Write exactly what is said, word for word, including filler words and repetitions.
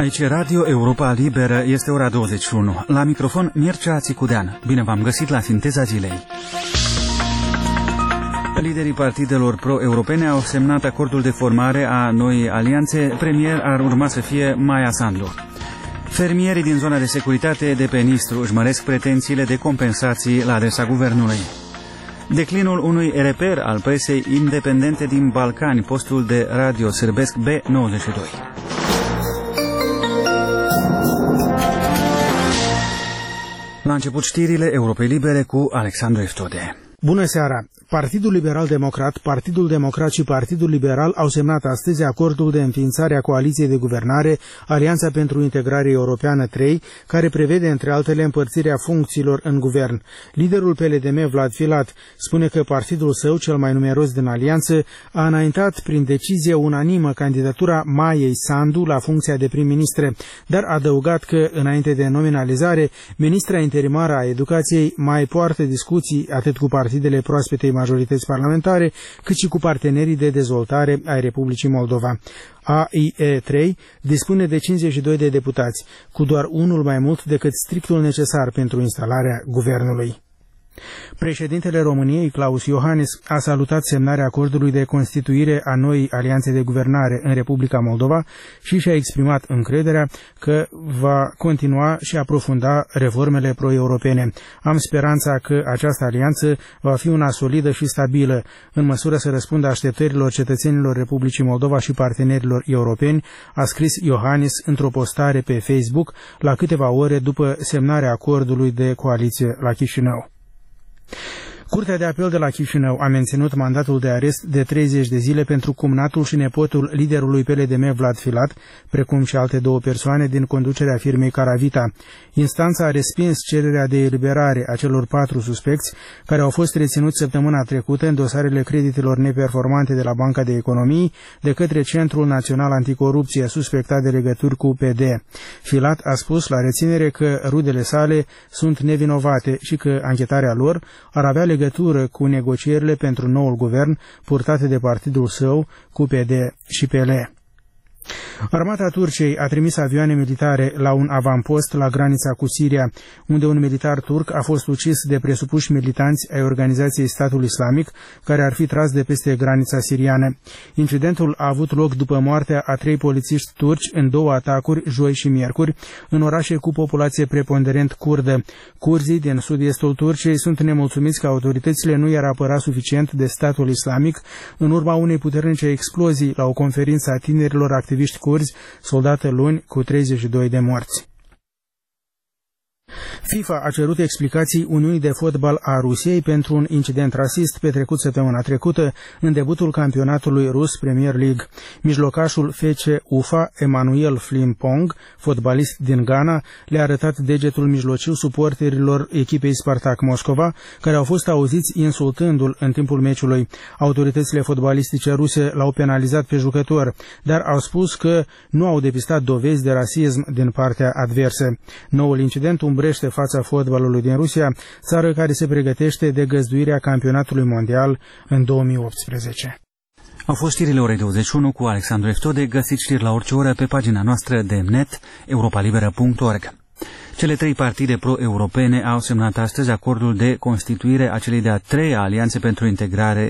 Aici Radio Europa Liberă, este ora douăzeci și unu. La microfon Mircea Țicudean. Bine v-am găsit la Sinteza Zilei. Liderii partidelor pro-europene au semnat acordul de formare a noii alianțe. Premier ar urma să fie Maia Sandu. Fermierii din zona de securitate de pe Nistru își măresc pretențiile de compensații la adresa guvernului. Declinul unui reper al presei independente din Balcani, postul de radio sârbesc B nouăzeci și doi. La început știrile Europei Libere cu Alexandru Eftode. Bună seara! Partidul Liberal Democrat, Partidul Democrat și Partidul Liberal au semnat astăzi acordul de înființare a coaliției de guvernare Alianța pentru Integrare Europeană trei, care prevede, între altele, împărțirea funcțiilor în guvern. Liderul P L D M, Vlad Filat, spune că partidul său, cel mai numeros din alianță, a înaintat prin decizie unanimă candidatura Maiei Sandu la funcția de prim-ministre, dar a adăugat că, înainte de nominalizare, ministra interimară a Educației mai poartă discuții atât cu partidele proaspetei majorități parlamentare, cât și cu partenerii de dezvoltare ai Republicii Moldova. A I E trei dispune de cincizeci și doi de deputați, cu doar unul mai mult decât strictul necesar pentru instalarea guvernului. Președintele României, Klaus Iohannis, a salutat semnarea acordului de constituire a noii alianțe de guvernare în Republica Moldova și și-a exprimat încrederea că va continua și aprofunda reformele pro-europene. Am speranța că această alianță va fi una solidă și stabilă, în măsură să răspundă așteptărilor cetățenilor Republicii Moldova și partenerilor europeni, a scris Iohannis într-o postare pe Facebook la câteva ore după semnarea acordului de coaliție la Chișinău. Curtea de apel de la Chișinău a menținut mandatul de arest de treizeci de zile pentru cumnatul și nepotul liderului P L D M, Vlad Filat, precum și alte două persoane din conducerea firmei Caravita. Instanța a respins cererea de eliberare a celor patru suspecți care au fost reținuți săptămâna trecută în dosarele creditelor neperformante de la Banca de Economii de către Centrul Național Anticorupție, suspectat de legături cu P D. Filat a spus la reținere că rudele sale sunt nevinovate și că anchetarea lor ar avea legătură legătură cu negocierile pentru noul guvern purtate de partidul său cu P D și P L. Armata Turciei a trimis avioane militare la un avampost la granița cu Siria, unde un militar turc a fost ucis de presupuși militanți ai organizației Statul Islamic, care ar fi tras de peste granița siriană. Incidentul a avut loc după moartea a trei polițiști turci în două atacuri, joi și miercuri, în orașe cu populație preponderent kurdă. Curzii din sud-estul Turciei sunt nemulțumiți că autoritățile nu i-ar apăra suficient de Statul Islamic în urma unei puternice explozii la o conferință a tinerilor activiști kurzi, soldată luni, cu treizeci și doi de morți. FIFA a cerut explicații Uniunii de Fotbal a Rusiei pentru un incident rasist petrecut săptămâna trecută în debutul campionatului rus Premier League. Mijlocașul F C Ufa, Emanuel Flimpong, fotbalist din Ghana, le-a arătat degetul mijlociu suporterilor echipei Spartak Moscova, care au fost auziți insultându-l în timpul meciului. Autoritățile fotbalistice ruse l-au penalizat pe jucător, dar au spus că nu au depistat dovezi de rasism din partea adversă. Noul incident umbrește fața fotbalului din Rusia, țară care se pregătește de găzduirea campionatului mondial în două mii optsprezece. Au fost știrile orei douăzeci și unu cu Alexandru Eftode. Găsiți știri la orice oră pe pagina noastră de net europalibera punct org. Cele trei partide pro-europene au semnat astăzi acordul de constituire a celei de-a treia alianțe pentru integrare